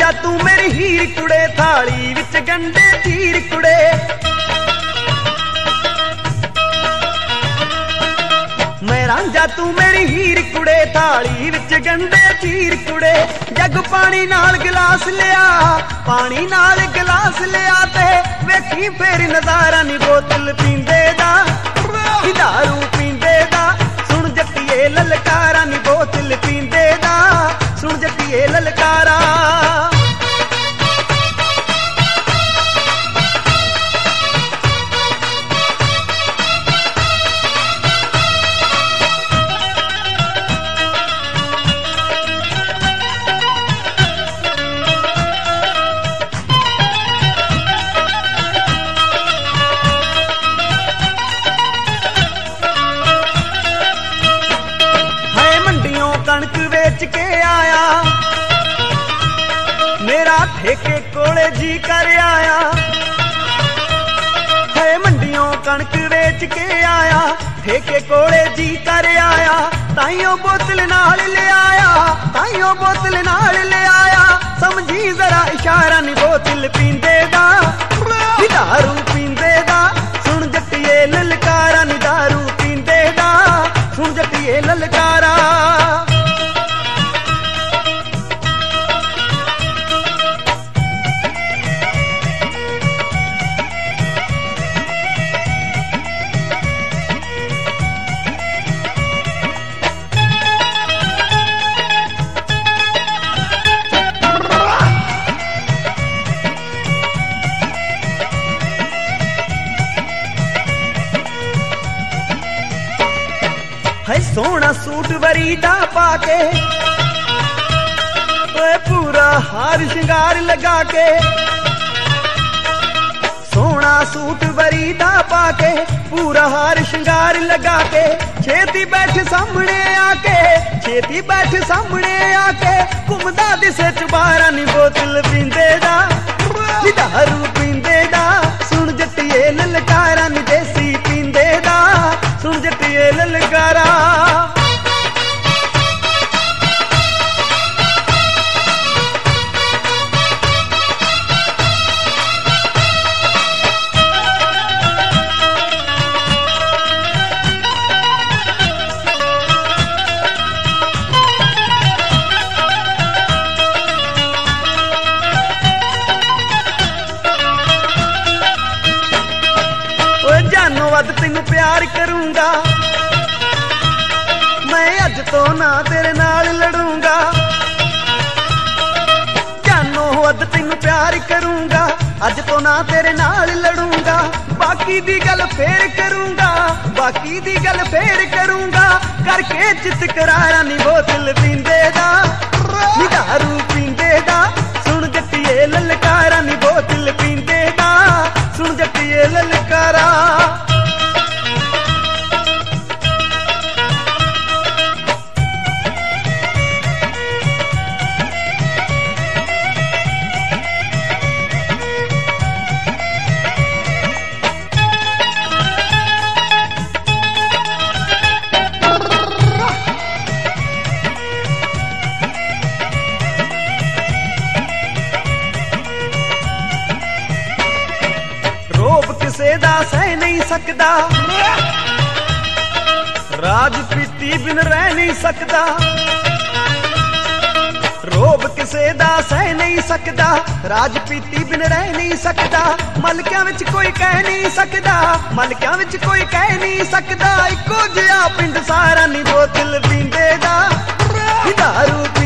ਰਾਂਝਾ ਤੂੰ ਮੇਰੀ ਹੀਰ ਕੁੜੇ, ਥਾਲੀ ਵਿੱਚ ਗੰਡੇ ਚੀਰ ਕੁੜੇ। ਮੈਂ ਰਾਂਝਾ ਤੂੰ ਮੇਰੀ ਹੀਰ ਕੁੜੇ, ਥਾਲੀ ਵਿੱਚ ਗੰਡੇ ਚੀਰ ਕੁੜੇ। ਜੱਗ ਪਾਣੀ ਨਾਲ ਗਿਲਾਸ ਲਿਆ, ਪਾਣੀ ਨਾਲ ਗਿਲਾਸ ਲਿਆ, ਤੇ ਵੇਖੀ ਫੇਰ ਨਜ਼ਾਰਾ ਨੀ ਬੋਤਲ ਪੀਂਦੇ ਦਾ, ਦਾਰੂ ਪੀਂਦੇ ਦਾ। ਸੁਣ ਜੱਟੀਏ ਲਲਕਾਰਾ ਨੀ ਬੋਤਲ ਪੀਂਦੇ ਦਾ, ਸੁਣ ਜੱਟੀਏ ਲਲਕਾਰਾ। ਕਣਕ ਵੇਚ ਕੇ ਆਇਆ, ਮੇਰਾ ਠੇਕੇ ਕੋਲੇ ਜੀ ਕਰ ਆਇਆ। ਹੈ ਮੰਡੀਓਂ ਕਣਕ ਵੇਚ ਕੇ ਆਇਆ, ਠੇਕੇ ਕੋਲੇ ਜੀ ਕਰ ਆਇਆ। ਤਾਈਓ ਬੋਤਲ ਨਾਲ ਲਿਆਇਆ, ਤਾਈਓ ਬੋਤਲ ਨਾਲ ਲਿਆਇਆ। ਸਮਝੀ ਜ਼ਰਾ ਇਸ਼ਾਰਾ ਨੀ ਬੋਤਲ ਪੀਂਦੇ ਦਾ, ਦਾਰੂ ਪੀਂਦੇ ਦਾ। ਸੁਣ ਜੱਟੀਏ ਲਲਕਾਰਾ ਨੀ ਦਾਰੂ ਪੀਂਦੇ ਦਾ, ਸੁਣ ਜੱਟੀਏ ਲਲਕਾਰਾ। है सोना सूट वरीदा पाके, पूरा हार श्रृंगार लगा के। सोना सूट वरीदा पाके, पूरा हार श्रृंगार लगा के। छेती बैठ सामने आके, छेती बैठ सामने आके। घुमदा दिसे चुबारा नी बोतल पींदे दा, दारू पींदे दा। सुन जट्टिए ललकारा नी देसी पींदे दा, सुन जट्टिए ललकारा। जानो वध तेनू प्यार करूंगा मैं, अज तो ना तेरे नाल लड़ूंगा। जानो वध तेनू प्यार करूंगा, अज तो ना तेरे नाल लड़ूंगा। बाकी दी गल फेर करूंगा, बाकी दी गल फेर करूंगा। करके चित करारा नी बोतल पींदे दा, दारू पींदे दा। सुन जट्टिए ललकारा नी बोतल पींदे दा, सुन जट्टिए ललकारा। ਕਿਸੇ ਦਾ ਸਹਿ ਨਹੀਂ ਸਕਦਾ, ਰਾਜ ਪੀਤੀ ਬਿਨ ਰਹਿ ਨਹੀਂ ਸਕਦਾ। ਰੋਬ ਕਿਸੇ ਦਾ ਸਹਿ ਨਹੀਂ ਸਕਦਾ, ਰਾਜ ਪੀਤੀ ਬਿਨ ਰਹਿ ਨਹੀਂ ਸਕਦਾ। ਮਲਕਿਆਂ ਵਿੱਚ ਕੋਈ ਕਹਿ ਨਹੀਂ ਸਕਦਾ, ਮਲਕਿਆਂ ਵਿੱਚ ਕੋਈ ਕਹਿ ਨਹੀਂ ਸਕਦਾ। ਇੱਕੋ ਜਿਹਾ ਪਿੰਡ ਸਾਰਾ ਨੀ ਬੋਤਲ ਪੀਂਦੇ ਦਾ, ਦਾਰੂ